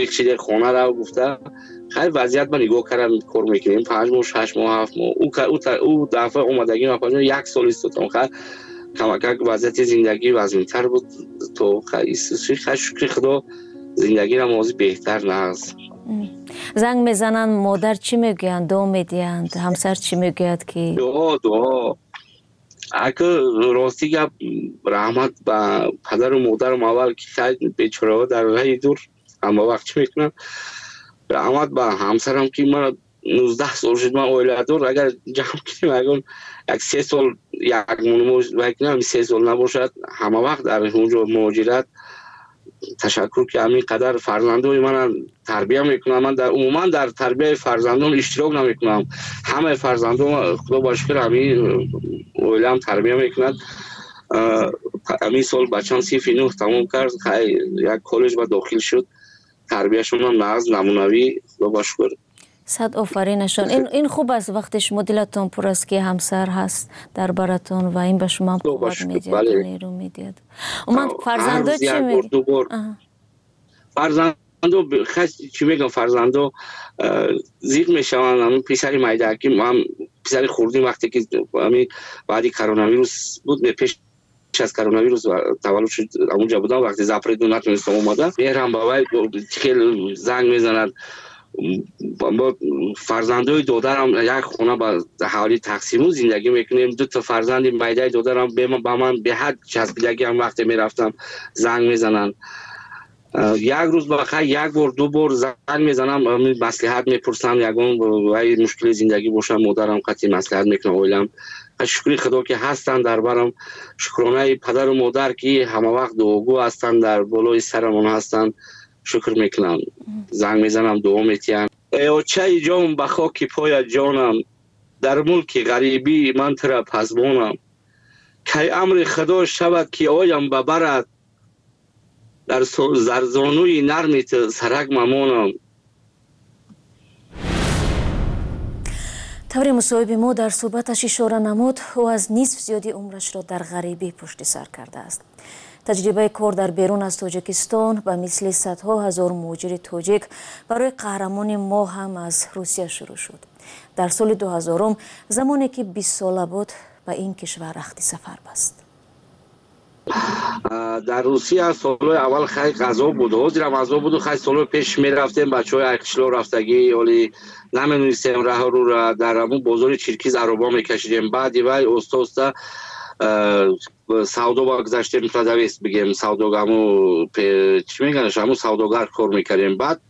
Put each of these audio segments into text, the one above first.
یک چیز خونه را گفته خیلی وضعیت من نگاه کردم کار میکنیم 5 ماه 6 ماه 7 ماه او دفعه اومدگی ما 1 سال است خیلی کمک وضعیت زندگی وضعیت‌تر بود تو خیلی شکر خدا زندگی را موضوع بهتر نهست. زنگ میزنن مادر چی میگویند دو میدیند همسر چی میگوید که دعا اگه راستی گپ رحمت با پدر و مادرم اول که خیلی بیچاره در راه دور اما وقت چی میکنم رحمت با همسرم که من 19 سال شد من اویله دور اگر جمع کنیم اگر 3 سال یک مونمو 3 سال نباشد همه وقت در اونجا مهاجرت تشکر که همین قدر فرزندوی من تربیه میکنم. من در عموما در تربیه فرزندان اشتراک نمیکنم. همه فرزندان خدا با شکر همین اویلم تربیه میکنند. همین سال بچه‌م صنف 9 تمام کرد یک کالج با داخل شد. تربیهشون هم ناز نمونوی خدا با شکر. صد آفرینشان. این خوب است وقتی شما دلتون پر است که همسر هست در براتون و این به شما قوت میده نیرو میده. من فرزندو چی میگی؟ فرزندو چی میگم فرزندو زیغ میشوند. همین پسر مایدکی ما پسر خوردیم وقتی که همین بعدی کرونا ویروس بود پیش از کرونا ویروس تولد شد اونجا بودم وقتی زپریدو نتونستم اومدم میرم بابای خیلی زنگ میزنند با فرزندای دادرم یک خونه با حوالی تقسیم زندگی میکنیم. 2 تا فرزند مایدای دادرم با من به حد چسبیدگی هم وقتی میرفتم زنگ میزنن. یک روز بخیر 1 بار 2 بار زنگ میزنم مصلحت میپرسم یگان وای مشکل زندگی باشم مادرم قطعی مصلحت میکنم اولم شکر خدا که هستن در برم. شکرانه پدر و مادر که همه وقت دعاگو هستن در بالای سرمون هستن شکر میکنم. زنگ میزنم دعا میتیم. ای چه جام به خاک پای جانم در ملک غریبی من ترا پزبانم که امر خدا شود که آیم ببرد در زرزانوی نرمیت سرک ممانم. طور مصاحبه ما در صحبتش اشاره نمود او از نصف زیادی عمرش را در غریبی پشت سر کرده است. تجربه کار در بیرون از تاجیکستان به مثل صدها هزار مهاجر تاجیک برای قهرمان ما هم از روسیه شروع شد. در سال 2000 زمانی که 20 ساله بود به این کشور رخت سفر بست. در روسیه سالهای اول خیلی غذا بود حاضرم غذا بود و خیلی سالهای پیش میرفتیم بچهای اکشلا رفتگی ولی نمی‌دونستیم راه رو را در همون بازار چرکیز عربا میکشیدیم. بعد وای اوستا سودو بگذاشتیم پردویست بگیم سودوگامو چی میگن همون سوداگر کار میکردیم. بعد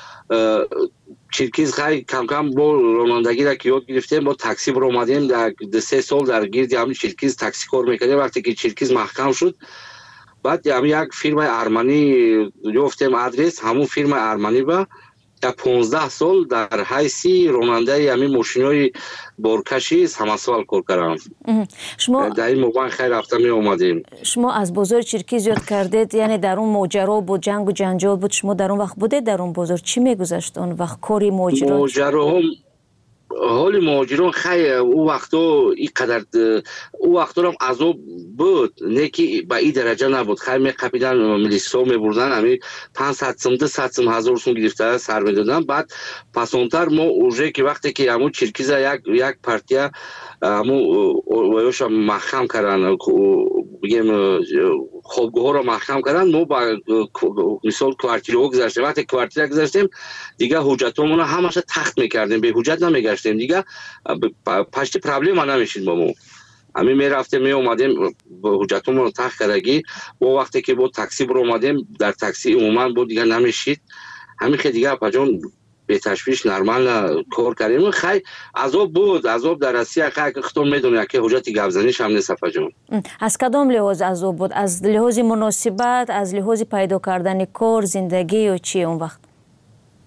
چرکیز خیلی کم کم با رانندگی را که یاد گرفتیم با تاکسی برو اومدیم در 3 سال در گرد همین چرکیز تاکسی کار میکردیم. وقتی که چرکیز محکم شد بعد همین یک فیرم ارمنی گفتیم آدرس همون فیرم ارمنی با تا 15 سال در حیثی راننده همین ماشینای بارکشی همسال کار کردم. شما در این موقع خیلی رفتم می اومدیم. شما از بازار چرکیز یاد کردید یعنی در اون ماجرا بود جنگ و جنجال بود شما در اون وقت بودید در اون بازار چی میگذشت اون وقت کاری ماجرا حال مهاجران خیلی او وقتا اینقدر او وقتا هم عذاب بود نه که به این درجه نبود. خیلی میقپیدن ملیسا میبردن همین 500 سوم 200 سوم 1000 سوم گرفته سر میدادن. بعد پسانتر ما اوجه که وقتی که همون چرکیز یک پارتیا همون وایوش محکم کردن بگیم خوابگاه ها رو محکم کردن ما با مثال کوارتیرو گذاشتیم. وقتی کوارتیر گذاشتیم دیگه حجتمون رو همش تخت میکردیم به حجت نمیگشتیم دیگه پشت پرابلم نمیشید با ما همین میرفتیم می اومدیم با حجتمون رو تخت کردگی و وقتی که با تاکسی برو اومدیم در تاکسی عموما بود دیگه نمیشید همین که دیگه پجون به تشویش نرمال کار کردیم. خیلی عذاب بود عذاب در روسیه خیلی خودتون میدونه که حجت گوزنیش هم نیست فجون. از کدام لحاظ عذاب بود؟ از لحاظ مناسبت از لحاظ پیدا کردن کار زندگی و چی اون وقت؟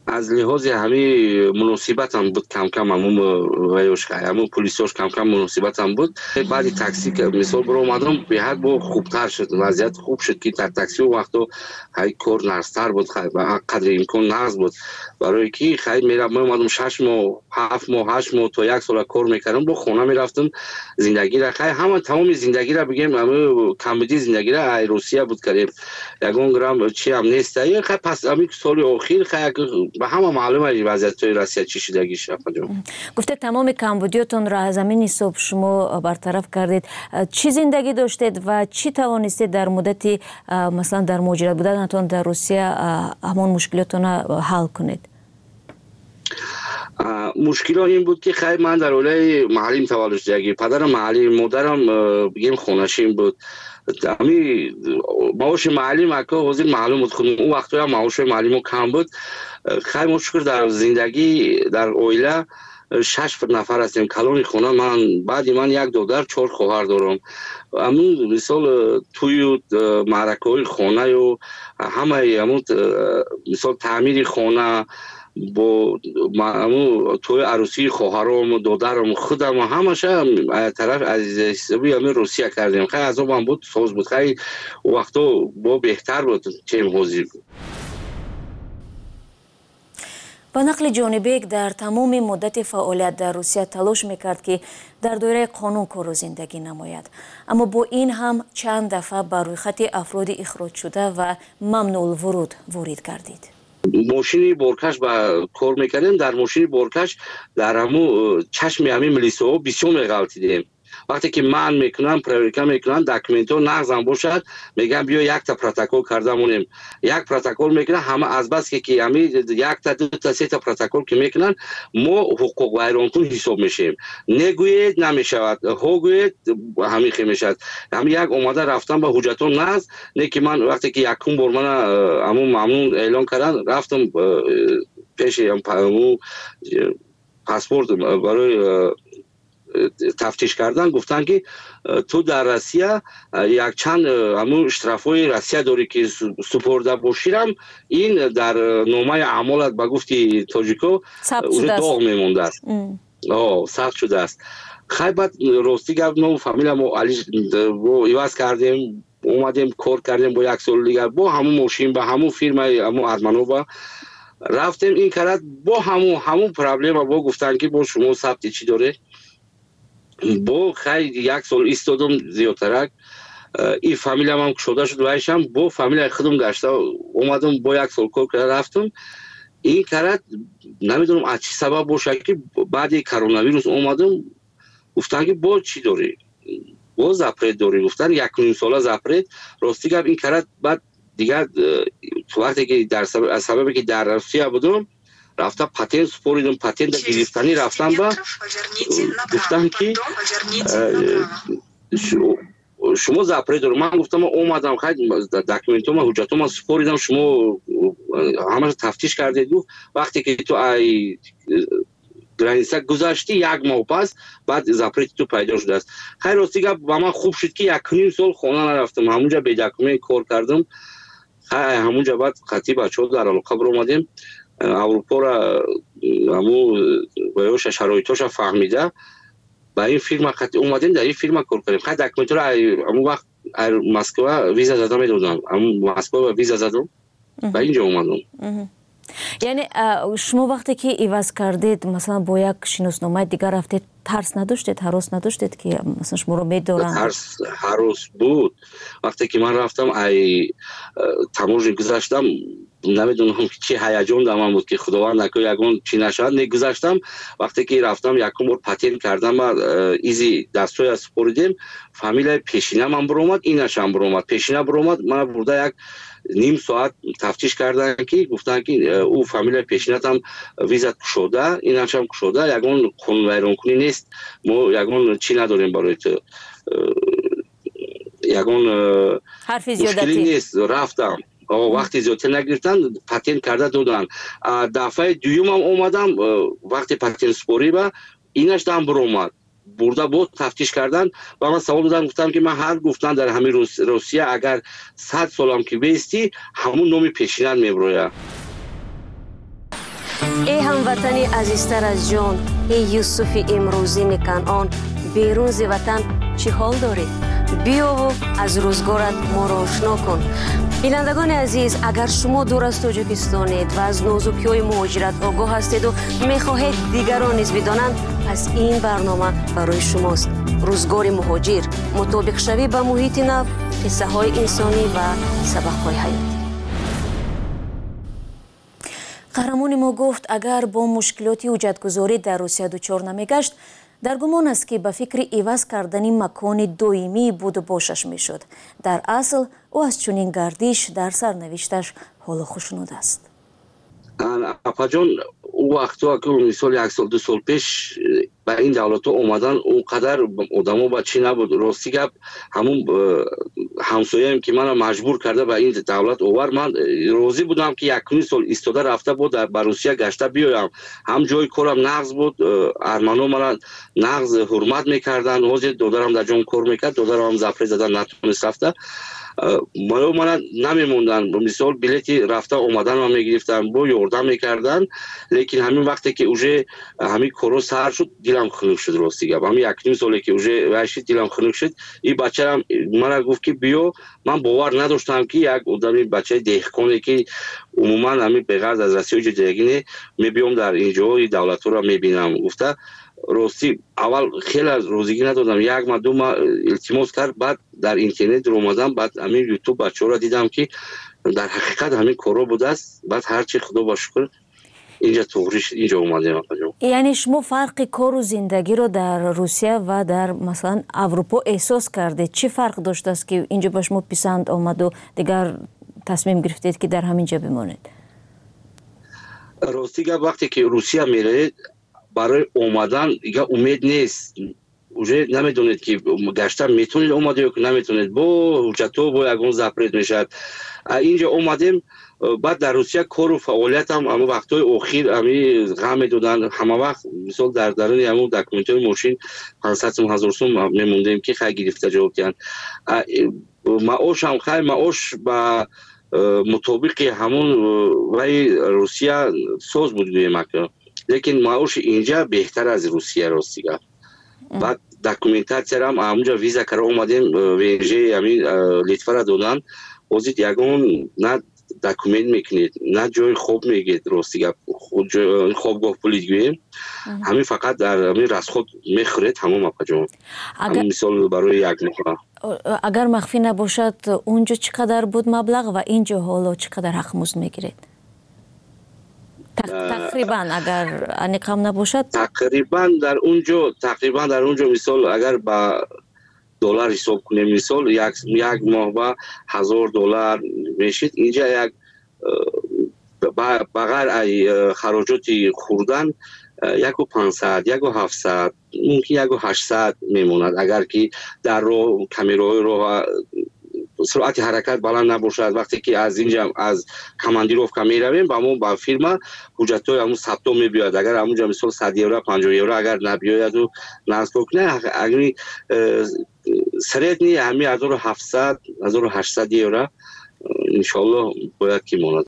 از لحاظ همین مناسبت هم بود کم کم همون ویوش همون پلیساش کم کم مناسبت هم بود. بعد تاکسی که مثال برو اومدم به حد با خوبتر شد، وضعیت خوب شد که در تاکسی وقتا های کار نرستر بود، قدر امکان نرز بود. برای که خیلی میرم اومدم 6 ماه 7 ماه 8 ماه تا 1 سال کار میکردم، با خونه میرفتم زندگی را خیلی همه تمام زندگی را بگیم همه کمدی زندگی را ای روسیه بود کردیم یگان گرام چی هم نیست. خیلی پس همین سال اخیر خیلی به همه معلومه وضعیت روسیه چی شدگی شد. گفته تمام کمبودیاتون را از زمین صبح شما برطرف کردید. چی زندگی داشتید و چی توانستید در مدتی مثلا در مهاجرت بودنتون در روسیه همون مشکلاتون حل کنید؟ مشکل این بود که خیلی من در اولای محلیم تولد شدگی، پدرم محلی، مادرم بگیم خونشین بود. امی معاش محلی مکه حاضر معلوم بود خودم اون وقتا معاش محلی کم بود. خیلی مشکل در زندگی در اویله 6 نفر هستیم کلان خونه. من بعد من 1 دختر 4 خواهر دارم. همون مثال توی معرکه خونه و همه همون مثال تعمیر خونه با توی عروسی خواهرام و دادرم خودم و همش طرف از حسابی همین روسیه کردیم. خیلی عذاب هم بود، سوز بود، خیلی وقتا با بهتر بود چیم حوزی بود. با نقل جانبیک در تمام مدت فعالیت در روسیه تلاش میکرد که در دایره قانون کار و زندگی نماید، اما با این هم چند دفعه بر روی خط افراد اخراج شده و ممنوع الورود وارد گردید. ماشینی بارکش با کار میکردیم، در ماشینی بارکش در همون چشم همین ملیسا بسیار میغلطیدیم. وقتی که من میکنم پروریکا میکنم داکیومنتو نقضم باشد میگم بیا 1 تا پروتکل کردمونیم، 1 پروتکل میکنه همه از بس که همین 1 تا 2 تا 3 تا پروتکل که میکنن ما حقوق ویرانکن حساب میشیم. نگوید نمیشود، هوگوید همین خیلی میشد. همین 1 اومده رفتم با حجتون نقض نه که من وقتی که یکم بار من همون ممنون اعلان کردن رفتم پیش همون پاسپورت برای تفتیش کردن، گفتن که تو در روسیه یک چند همون اشترافای روسیه داری که سپرده باشیرم این در نامه اعمالت به گفتی تاجیکو داغ میمونده است. ثبت شده است. خیلی بعد راستی گفت ما فامیل ما علی ایواز کردیم اومدیم کار کردیم با 1 سال دیگر با همون ماشین با همون فیرما همون ارمانووا رفتیم این کرد با همون پرابلم با گفتن که با شما ثبت چی داره. با خیلی 1 سال ایستادم زیادترک این فامیلم هم شده شد وایشم با فامیل خودم گشته اومدم با 1 سال کار کرده رفتم این کرد نمیدونم از چی سبب باشه که بعد کرونا ویروس اومدم گفتن که با چی داری با زپرت داری، گفتن 1.5 ساله زپرت راستی گفت این کرد. بعد دیگر وقتی که در سببی که در روسیه بودم رفتم پاتنت سپوریدم، پاتنت گرفتنی رفتم با گفتن که شما زپرت دارم. من گفتم اومدم خیلی داکیومنتوم حجتوم سپوریدم شما همه تفتیش کردید. وقتی که تو ای گرانیسه گذاشتی 1 ماه پس بعد زپرت تو پیدا شده است. خیلی راستی گفت با من خوب شد که 1.5 سال خونه نرفتم، همونجا به داکیومنت کار کردم. همونجا بعد خطی بچه‌ها در علاقه بر اومدیم اروپا را همو ویوش شرایطش فهمیده با این فیلم خطی اومدیم در این فیلم کار کردیم. خیلی داکیومنت را همون وقت مسکو ویزا زدم میدادم، همون مسکو ویزا زدم و اینجا اومدم. یعنی شما وقتی که ایواز کردید مثلا با 1 شناسنامه دیگر رفتید ترس نداشتید، هراس نداشتید که مثلا شما رو میدارن؟ ترس هراس بود. وقتی که من رفتم ای تماشا گذاشتم نمیدونم چی هیجان در من بود که خداوند نکنه یگان چی نشد نگذاشتم. وقتی که رفتم یکم بار پاتنت کردم و ایزی دستوی سپوریدم فامیل پیشینه من برومد اینش هم برومد پیشینه برومد من برده 1.5 ساعت تفتیش کردن که گفتن که او فامیل پیشینه هم ویزا شده اینش هم شده یگان قانون ویران کنی نیست ما یگان چی نداریم برای تو یگان حرف زیادتی نیست. رفتم وقتی زیادتر نگرفتن پاتنت کرده دادن. دفعه دوم هم اومدم وقتی پاتنت سپوری با اینش هم برومد برده بود تفتیش کردن و من سوال دادم گفتم که من هر گفتن در همین روسیه اگر 100 سالم که بیستی همون نومی پیشینه میبروید. ای هموطنی عزیزتر از جان، ای یوسف امروزی کنعان، بیرون ز وطن چی حال داری؟ بیا و از روزگارت ما را آشنا کن. بینندگان عزیز، اگر شما دور از تاجیکستانید و از نازکی‌های مهاجرت آگاه هستید و می‌خواهید دیگران نیز بدانند، پس این برنامه برای شماست. روزگار مهاجر، مطابق شوی با محیط نو، قصه‌های انسانی و سبق‌های حیاتی. قهرمان ما گفت اگر با مشکلاتی حجتگذاری در روسیه دچار نمیگشت، در گمان است که به فکر عوض کردن مکان دائمی بود و باشش میشد. در اصل او از چنین گردش در سرنوشتش حال خوشنود است. اپا جان، او وقتا که مثال 1 سال 2 سال پیش به این دولت ها اومدن اونقدر آدم ها بچی نبود. راستی گپ همون همسایه‌ام که من مجبور کرده به این دولت اوور، من راضی بودم که 1 سال ایستاده رفته بود به روسیه گشته بیایم. هم جای کارم نقض بود، ارمنا من نقض حرمت میکردن، حاضر دادرم در جام کار میکرد، دادرم هم زفره زدن نتونست رفته. من نمیموندن، مثال بلیتی رفته اومدن و میگرفتن با یاردم میکردن. لیکن همین وقتی که اوجه همین کورو سر شد دلم خنک شد. راستی گپ همین 1 سالی که اوجه واشید دلم خنک شد. این بچه هم من گفت که بیا. من باور نداشتم که یک آدمی بچه دهقانی که عموما همین به غرض از رسیای جدیگینه میبیام در اینجا این دولت رو میبینم. گفته راستی اول خیلی روزگی ندادم، 1 ماه 2 ماه التماس کرد، بعد در اینترنت رو اومدم، بعد همین یوتیوب بچه‌ها رو دیدم که در حقیقت همین کارا بوده است. بعد هرچی خدا با شکر اینجا توریش اینجا اومدم. یعنی شما فرق کار و زندگی رو در روسیه و در مثلا اروپا احساس کردید؟ چه فرق داشت است که اینجا به شما پسند آمد و دیگر تصمیم گرفتید که در همینجا بمانید؟ راستی وقتی که روسیه میرید برای اومدن دیگه امید نیست. اوجه نمیدونید که گشتن میتونید اومده یا که نمیتونید. با حجتو با یگون زپرید میشد. اینجا اومدیم، بعد در روسیه کار و فعالیت هم اما وقتای اخیر همی غم دادن. همه وقت مثال در درون همون دکومنت‌های ماشین 500,000 سوم میموندیم که خیلی گرفته جواب کردن. معاش هم خیلی معاش با مطابق همون وی روسیه ساز بود بیمکه. لیکن معاش اینجا بهتر از روسیه. راستی گفت. بعد دکومنتاسیا هم اونجا ویزا کرده اومدیم، ویژه همین لیتوا را دادن. وزید یگون نه دکومنت میکنید نه جای خوب میگید. راستی گفت خوابگاه پلیدگویی همین فقط در همین رسخود میخورید همون مپجام. همین مثال برای 1 ماه. اگر مخفی نباشد اونجا چقدر بود مبلغ و اینجا حالا چقدر حق مزد میگیرید؟ تقریبا اگر انیقام نباشد تقریبا در اونجا مثال اگر با دلار حساب کنیم، مثال 1 ماه با $1000 میشید. اینجا یک بغیر خراجات خوردن 1500 1700 ممکن 1800 میموند. اگر که در رو کامیرای رو سرعت حرکت بلند نباشد. وقتی که از اینجا از کماندیروفکا میرویم با همون با فیلم حجتای همون ثبت میبیاد. اگر همونجا مثلا 100 یورو 50 یورو اگر نبیاید و نصب کنه، اگر سریعت نی همین 1700 1800 یورو انشالله باید که ماند.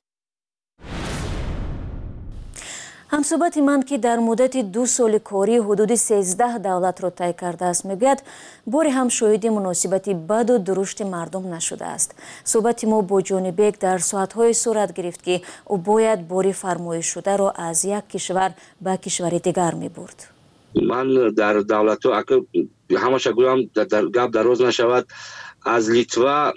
همصحبت من که در مدت 2 سال کاری حدود 13 دولت را طی کرده است میگوید باری هم شاهد مناسبت بد و درشت مردم نشده است. صحبت ما با جانبک در ساعتهای صورت گرفت که او باید باری فرمایش شده را از یک کشور به کشور دیگر می برد. من در دولت ها همش گویم در گپ دراز نشود، از لیتوا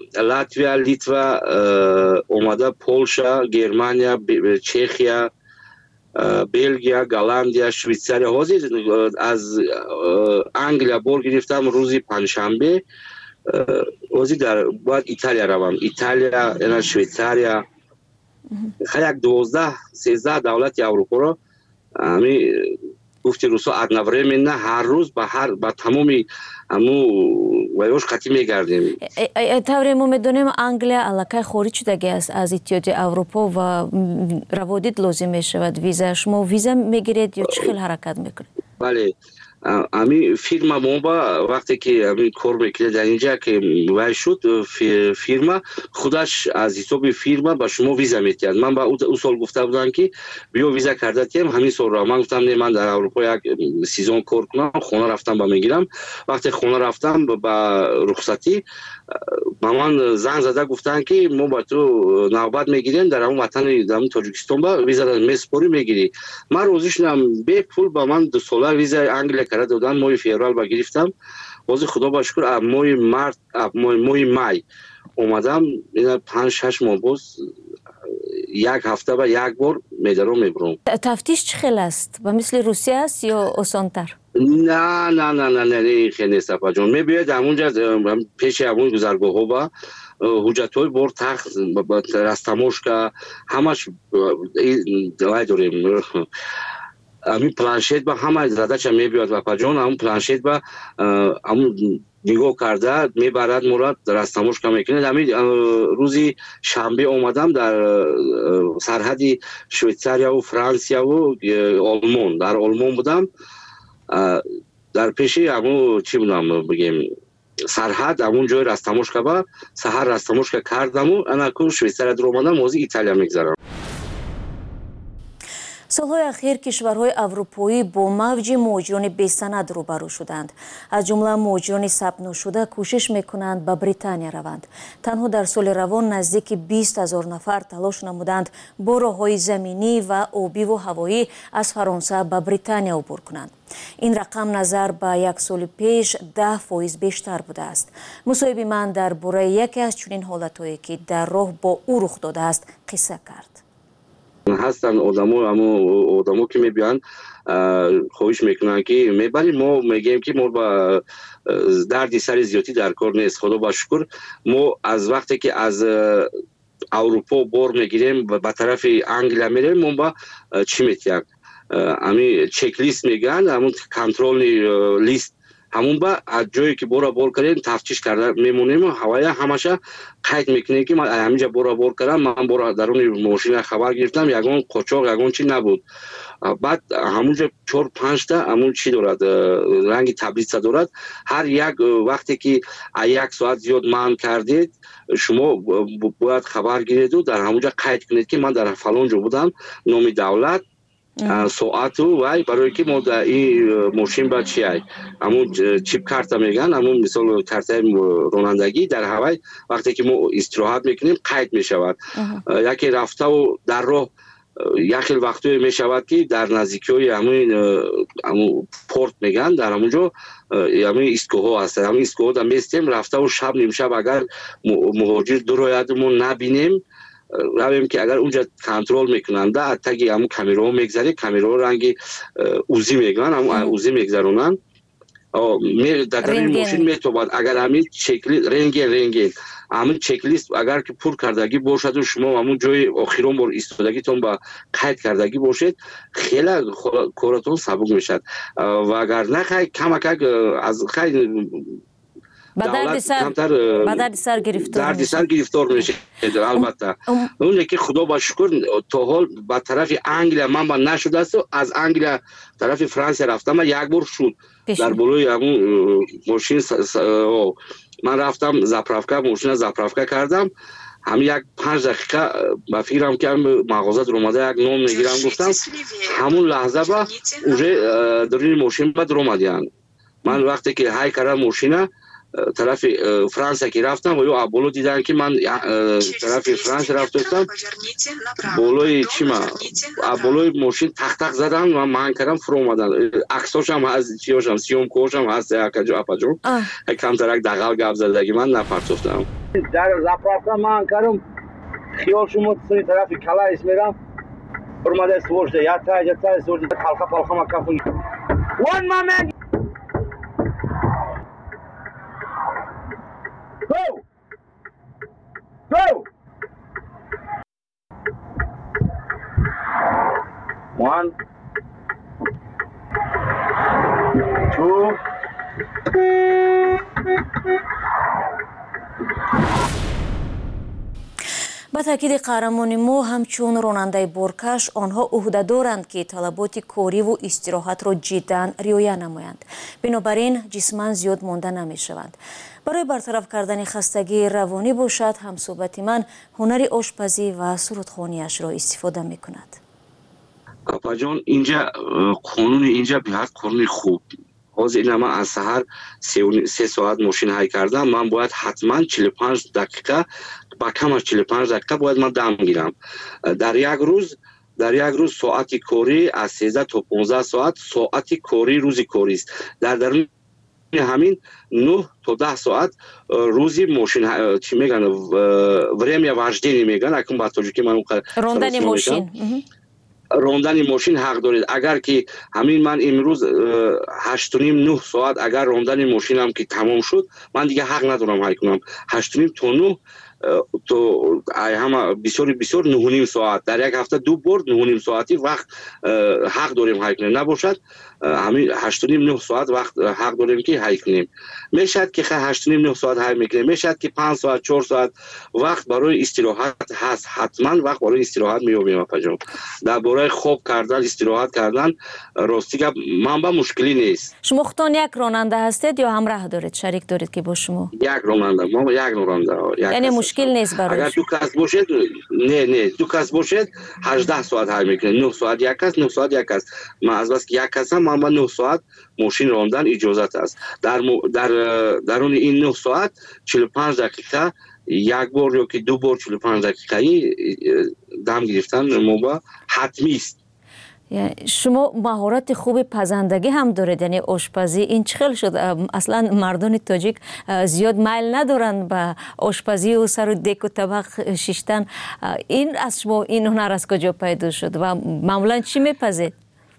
اومده پولشا، گرمانیا، چخیا، بلژیا، گالندیا، شویتساریا. حاضر از انگلیا بار گرفتم روزی پنجشنبه. حاضر در باید ایتالیا روم. ایتالیا، اینا شویتساریا، خیلی 12-13 دولت اروپا را همی گفتی روسا ادنوره من هر روز با تمامی همو ویوش خطی میگردیم. طوری ما میدونیم انگلیا علاقه خارج شدگی است از اتحادیه اروپا و روادید لازم میشود ویزا. شما ویزا میگیرید یا چه خیلی حرکت میکنید؟ بله، امی فیرما موبا وقتی که امی کار میکنه در اینجا که وای شد فیرما خودش از حساب فیرما به شما ویزا میداد. من با او سال گفته بودم که بیا ویزا کرده تیم همین سال را من گفتم نه من در اروپا یک سیزن کار کنم خونه رفتم با میگیرم. وقتی خونه رفتم با رخصتی من زنگ زده گفتن که ما با تو نوبت میگیریم در اون وطن در تاجیکستان با ویزا میسپوری میگیری. من روزش نم به پول با من 2 سال ویزا انگلیس کرده دادن. ماه فوریه با گرفتم باز خدا با شکر ماه مارت ماه مای اومدم اینا 5-6 ماه باز یک هفته با یک بار میدارم میبرم. تفتیش چه خیلی است؟ و مثل روسیه است یا آسان‌تر؟ نه خیلی نیست اپا جون. میباید همونجا پیش همون گذرگاه ها با حجت‌های بر تخت رستموشکا همش داریم. همین پلانشیت با همه زده‌چه میباید اپا جون. همون پلانشیت با همون نگاه کرده میبرد مراد رستموشکا میکنه. همین روزی شنبه اومدم در سرحد شویتریا و فرانسیا و آلمان. در آلمان بودم در پیشی همون چی بودم بگیم سرحد همون جای رستموشکا با سحر رستموشکا کردم و انا که شویتریا در اومدم موزی ایتالیا میگذارم. سالهای اخیر کشورهای اروپایی با موج مهاجران بی‌سند روبرو شدند. از جمله مهاجران ثبت نشده کوشش میکنند به بریتانیا روند. تنها در سال روان نزدیک 20,000 نفر تلاش نمودند با راههای زمینی و آبی و هوایی از فرانسه به بریتانیا عبور کنند. این رقم نظر به 1 سال پیش 10% بیشتر بوده است. مصاحبه من درباره یکی از چنین حالتهایی که در راه با او رخ داده است قصه کرد. هستن آدمو که میبیان خواهش میکنن که میبریم. ما میگیم که ما با دردی سر زیادی در کار نیست. خدا با شکر ما از وقتی که از اروپا بار میگیریم و به طرف انگلیا میریم ما با چی میتیم همین چک لیست میگن همون کنترل لیست همون با از جایی که بورا بار کردیم تفتیش کرده میمونیم و هوایی همشه قید میکنه که من همینجا بورا بار کردم. من بورا درون ماشین خبر گرفتم یگان قاچاق یگان چی نبود. بعد همونجا 4-5 تا همون چی دارد رنگ تبلیغ دارد. هر یک وقتی که 1 ساعت زیاد مهم کردید شما باید خبر گیرید و در همونجا قید کنید که من در فلان جا بودم نام دولت ساعت و برای که ما در این ماشین با چی هست همون چیپ کارت میگن همون مثال کارت رانندگی در هوای وقتی که ما استراحت میکنیم قید میشود. یکی رفته و در راه یک وقتی میشود که در نزدیکی های همون پورت میگن در همونجا همون ایستگاه هست. همون ایستگاه در میستیم رفته و شب نیم شب اگر مهاجر درایدمون نبینیم رویم که اگر اونجا کنترل میکنند حتی همون کامیرا میگذاره کامیرا رنگ اوزی میگن همون اوزی میگذارونن در این ماشین میتواد اگر همین چکلیست رنگین همون چکلیست اگر که پر کردگی باشد و شما همون جای آخرون بار ایستادگیتون با قید کردگی باشید خیلی کارتون سبک میشد و اگر نه کمک از خیلی دردی سر گرفتار میشه. البته اون که خدا با شکر تا حال با طرف انگلیا من با نشده است و از انگلیا طرف فرانسه رفتم و 1 بار شد در بالای همون ماشین من رفتم زاپراوکا ماشین زاپراوکا کردم هم 5 دقیقه با فکرم که مغازه در اومده یک نام میگیرم گفتم همون لحظه با اونجا در این ماشین با در اومدن. من وقتی که های کردم ماشینه طرف فرانسه که رفتم و یو ابولو دیدن که من طرف فرانسه رفتم بولوی چی ما ابولوی ماشین تق زدن و من کردم فرو اومدن. عکساش هم از چیاشم سیوم کوش هم هست اکجا اپاجو کم ترک دغل گپ زدگی من نپرتفتم در زاپراوکا من کردم خیال شما سوی طرف کلاس میرم اومده سوژده یا تا سوژده پالخا ما کافون one moment Go! 1 2 به ба таъкиди қаҳрамони мо ҳамчун ронандаи боркаш онҳо ӯҳда доранд ки талаботи кориву истироҳатро ҷиддан риоя намоянд. бинобар ин ҷисман зиёд монда намешаванд. барои бартараф кардани хастагии равонӣ бошад ҳамсӯҳбати ман ҳунари ошпазӣ ва сурудхониашро истифода мекунад. Апаҷон, инҷа қонуни инҷа беҳад қонуни хуб. ҳозир ина ман аз саҳар 3 соат мошин ҳай кардам, ман бояд ҳатман 45 дақиқа ба камаш 45 дақиқа бояд ман дам гирам. Дар як рӯз соати корӣ аз 13 то 15 соат соати корӣ рӯзи корист. Дар даруни ҳамин 9 то 10 соат рӯзи мошин чӣ меган время вождени меган, акун ба тоҷикӣ ман рондани мошин рондани мошин ҳақ доред. Агар ки ҳамин ман имрӯз 8-9 соат агар рондани мошинам ки тамом шуд, ман дига ҳақ надорам ҳай кунам. 8 то 9 то ҳама бисёр 9 соат дар як ҳафта 2 бор 9 соати вақт ҳақ дорем ҳай кунем. Набошад ҳамин 8-9 соат вақт ҳақ дорем ки ҳай кунем. мешад ки 8-9 соат ҳай мекунем, мешад ки 5 соат 4 соат вақт барои истироҳат ҳаст. ҳатман вақт барои истироҳат меёбем. апаҷон, дар бораи хоб кардан, истироҳат кардан рости гап манба мушкилӣ нест. шумо худтон як ронанда ҳастед ё ҳамраҳ доред, шарик доред ки бо шумо? Як ронанда, мо як ронанда. яъне мушкил нест барои агар ду кас бошед, не ду кас бошед 18 соат ҳай мекунем. 9 соат як кас, 9 соат як кас. ман аз бас ки як касам, ман ба 9 соат мошин рондан иҷозат аст. дар даруни ин 9 соат 45 дақиқа як бор ё ки 2 бор 45 дақиқаи дам гирифтан моба ҳатмист. шумо маҳорати хуби пазандагӣ ҳам доред, яъне ошпазӣ. ин чӣ хел шуд? аслан мардони тоҷик зиёд майл надоранд ба ошпазию сару деку табақ шиштан. ин аз шумо ин ҳунар аз куҷо пайдо шуд ва маъмулан чӣ мепазед?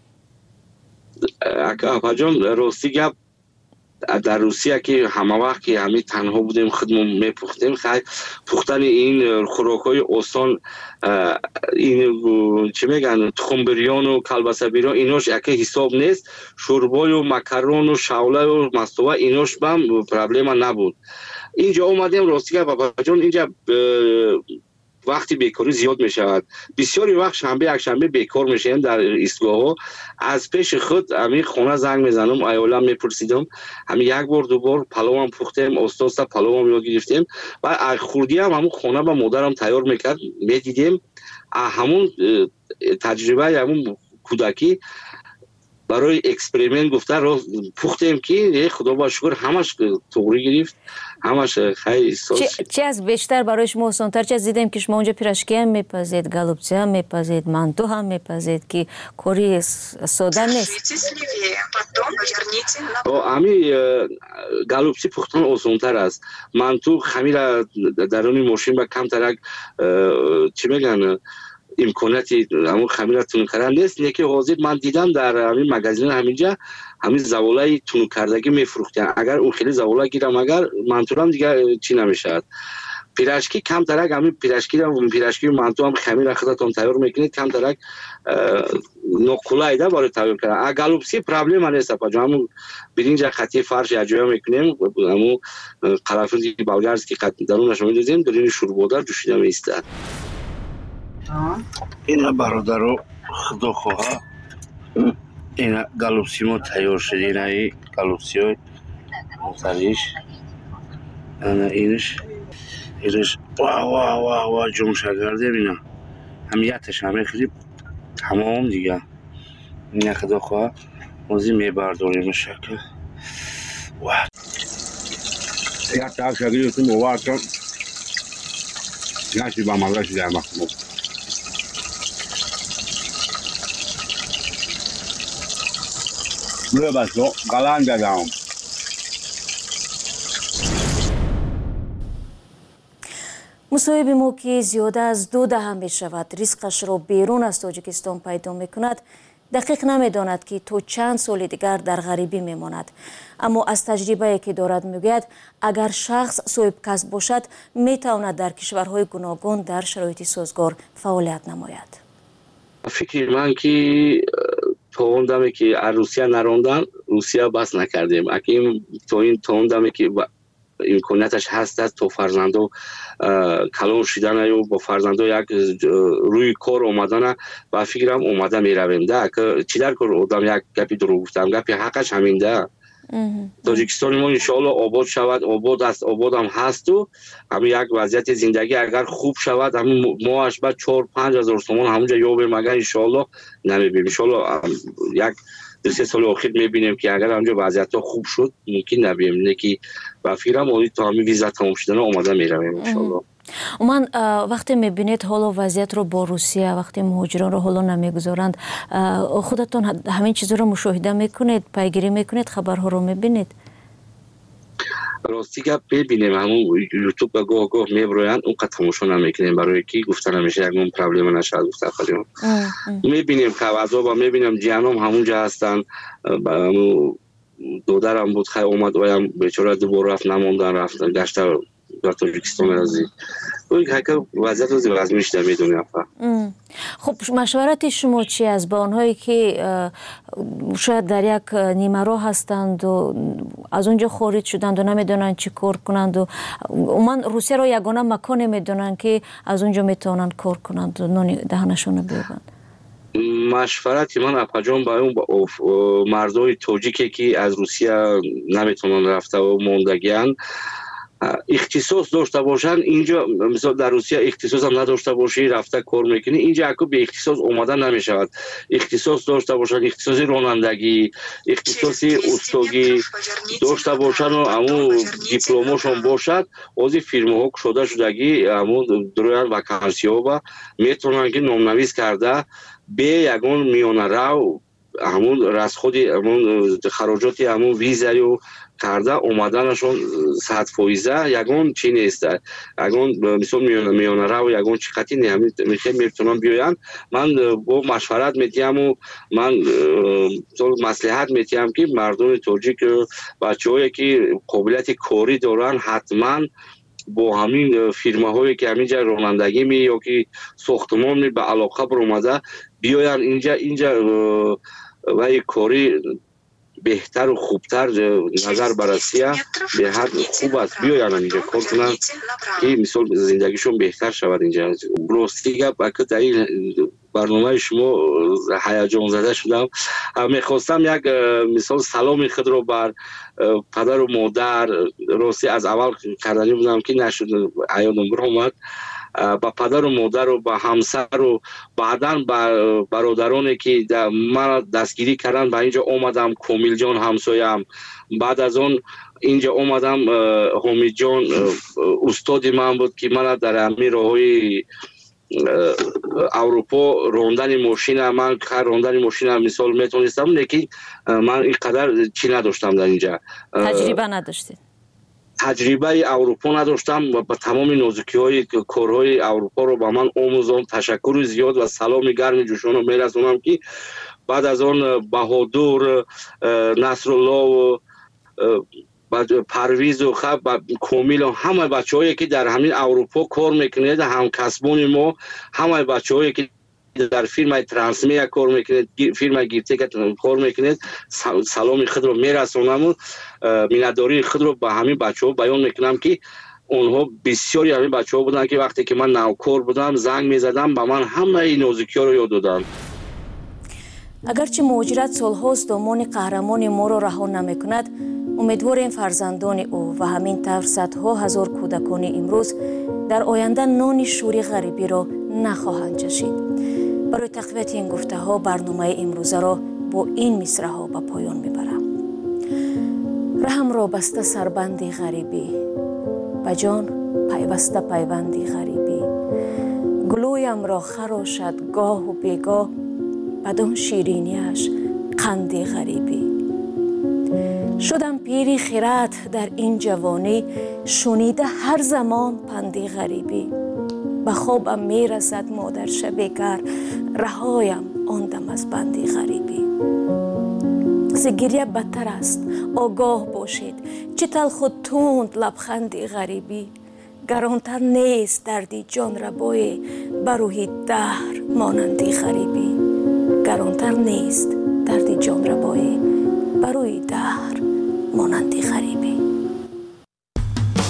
акаҷон, рости гап дар Русия ки ҳама вақт ки ҳамин танҳо будем худмон мепухтем, хай пухтани ин хӯрокҳои осон, ин чӣ меган тухмбирёну калбасабирён, инош яке ҳисоб нест. шӯрбою макарону шавлаю мастова, инош бам проблема набуд. инҷо омадем, рости гап апаҷон, инҷа вақти бекорӣ зиёд мешавад. бисёри вақт шанбе якшанбе бекор мешавем дар истгоҳҳо. аз пеши худ ҳамин хона занг мезанам, аёлам мепурсидам, ҳамин як бор ду бор паловам пухтем, оста паловам ёд гирифтем ва хурдиам ҳамун хона ба модарам тайёр мекард, медидем. ҳамун таҷрибаи ҳамун кӯдакӣ барои эксперимент гуфта пухтем ки худо ба шукр ҳамаш туғрӣ гирифт, ҳамаш хайли сос шуд. чӣ аз бештар барои шумо осонтар? чӣ аз дидем ки шумо онҷо пирашки ҳам мепазед, голубцы ҳам мепазед, манту ҳам мепазед ки кори сода нест. ҳамин голубцы пухтан осонтар аст. манту хамира даруни мошин ба камтарак чӣ меган имконияти ҳамун хамира тунук кардан нест. неки ҳозир ман дидам дар ҳамин магазин ҳаминҷа ҳамин заволаи тунуккардагӣ мефурӯхтанд. агар ӯ хеле завола гирам, агар мантурам дига чӣ намешавад. пирашки камтарак ҳамин пирашки мантуам хамира худатон тайёр мекунед, камтарак ноқулайда барои тайёр кардан. голубцы проблема нест апаҷон. ҳамун биринҷа қатъи фарш яҷоя мекунем, ҳамун қалафинди болгарский дарунаш медозем, дурини шӯрбодар ҷӯшида меистад. ина бародаро худо хоҳа, ина голубцы мо тайёр шуд. инаи голубциҳои мухталиф, ана инш ва ҷумша кардем. ина ҳамияташ ҳамехӯриб тамом дига. ина худо хоҳа ҳозир мебардорем шака. як так шагиритум овартам наши ба маза шудаам. башо галан дадам. мусоҳиби мо ки зиёда аз 2 даҳа мешавад ризқашро берун аз тоҷикистон пайдо мекунад, дақиқ намедонад ки то чанд соли дигар дар ғарибӣ мемонад. аммо аз таҷрибае ки дорад мегӯяд, агар шахс соҳибкасб бошад, метавонад дар кишварҳои гуногун дар шароити созгор фаъолият намояд. фикри ман ки то он даме ки аз Русия нарондан, Русия бас накардем. аким то он даме ки امکانیتش هست تا فرزندو کلان شدن و با فرزندو یک روی کار اومدن و فکرم اومده میرویم ده که چی در کار آدم یک گپی درو گفتم گپی حقش همین ده تاجیکستان ما انشاءالله آباد شود آباد است آباد هم هست و همین یک وضعیت زندگی اگر خوب شود همین ماهش بعد 4-5 هزار تومان همونجا یابیم اگر انشاءالله نمیبینیم انشاءالله یک 2-3 سال آخر میبینیم که اگر همونجا وضعیت ها خوب شد ممکن نبینیم نه که و فکرم آنی تا همین ویزا تمام شدن آماده میرویم انشاءالله. من وقتی میبینید حالا وضعیت رو با روسیه وقتی مهاجران رو حالا نمیگذارند خودتون همین چیز رو مشاهده میکنید پیگیری میکنید خبرها رو میبینید؟ راستی که ببینیم همون یوتیوب به گاه گاه میبرویند اون قد تماشا نمیکنیم برای که گفتن همیشه یک پرابلم نشد گفته خودمون میبینیم که عذاب میبینیم جهنم همونجا هستن دودرم بود خیلی اومد و بیچاره دوباره رفت نموندن رفتن گشته در تاجیکستان رازی که وضعیت روزی وزمیش در میدونیم. خب مشورت شما چی از با آنهایی که شاید در یک نیمه راه هستند و از اونجا خارج شدند و نمیدونن چی کار کنند و من روسیه را یگانه مکان میدونن که از اونجا میتونن کار کنند و نون دهنشون بیابند؟ مشورتی من اپاجان با اون مردای تاجیکی که از روسیه نمیتونن رفته و موندگیان اختصاص داشته باشن اینجا مثلا در روسیه اختصاص هم نداشته باشی رفته کار میکنی اینجا اکو به اختصاص اومدن نمیشود اختصاص داشته باشن اختصاص رانندگی اختصاص استاگی داشته باشن و همون دیپلمشون باشد از فیرما ها شده شدگی همون درویان وکانسی ها با میتونن که نامنویس کرده به یگان میانه رو همون رسخود همون خراجاتی همون ویزایی و کرده اومدنشون 100% یگان چی نیست یگان مثلا میانه رو یگان چقدی نه میخوام میتونم بیاین من با مشورت میتیم و من مصلحت میتیم که مردم تاجیک بچه‌هایی که قابلیت کاری دارن حتما با همین فیرما هایی که همینجا رانندگی می یا که ساختمان می به علاقه برآمده بیاین اینجا و کاری بهتر و خوبتر نظر بررسیه به حد خوب است بیاین اینجا کار کنن که مثال زندگیشون بهتر شود اینجا. راستی گپ که در این برنامه شما هیجان زده شدم میخواستم یک مثال سلام خود رو بر پدر و مادر راستی از اول کردنی بودم که نشد عیادم برآمد با پدر و مادر و با همسر و بعداً با برادرانی که من دستگیری کردن به اینجا اومدم کمیل جان همسایم بعد از اون اینجا اومدم حمید جان استاد من بود که من در همین راههای اروپا راندن ماشین من راندن ماشین مثال میتونستم لیکن من اینقدر چی نداشتم در اینجا تجربه نداشتید تجربه اروپا نداشتم و با تمام نازکی های کارهای اروپا رو با من آموزان تشکر زیاد و سلام گرم جوشان رو میرسونم که بعد از آن بهادر نصرالله و پرویز و خب کامیل و همه بچه‌هایی که در همین اروپا کار میکنند هم کسبون ما همه بچه‌هایی که در فیلم ترانسمیا کار میکنند فیلم گیرتک کار میکنند سلام خود رو میرسونم و مینداری خود رو به همین بچه‌ها بیان میکنم که اونها بسیاری همین بچه‌ها بودن که وقتی که من نوکار بودم زنگ میزدم با من همه این نازکی‌ها رو یاد دادن. اگرچه مهاجرت سالهاست دامان قهرمان ما را رها نمیکند امیدواریم فرزندان او و همین طور صدها هزار کودکان امروز در آینده نان شوری غریبی را نخواهند چشید. برای تقویت این گفته ها برنامه امروزه را با این مصرع ها به پایان میبرم. رحم را بسته سربندی غریبی به جان پیوسته پیوندی غریبی گلویم را خراشد گاه و بیگاه بدان شیرینیش قندی غریبی شدم پیری خیرات در این جوانی شنیده هر زمان پندی غریبی به خوابم میرسد مادر شبیگر رهایم آندم از بندی غریبی زگریه بدتر است آگاه باشید چه تلخ و تند لبخندی غریبی گرانتر نیست دردی جان ربای بروی دهر مانندی غریبی گرانتر نیست دردی جان ربای بروی دهر مانندی غریبی.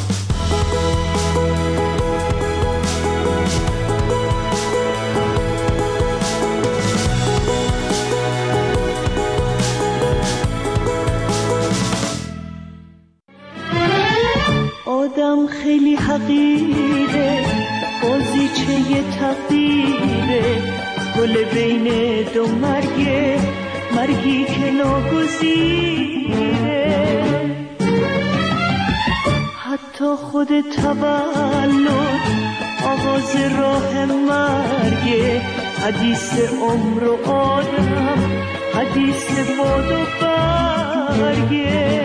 پل بین دو مرگی که ناگزیره. حتی خود تولد آغاز راه مرگه، حدیث عمر و آدم، حدیث باد و برگه.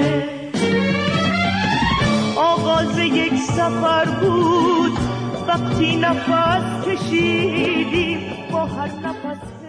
آغاز یک سفر بود وقتی نفس کشیدیم با هر نفس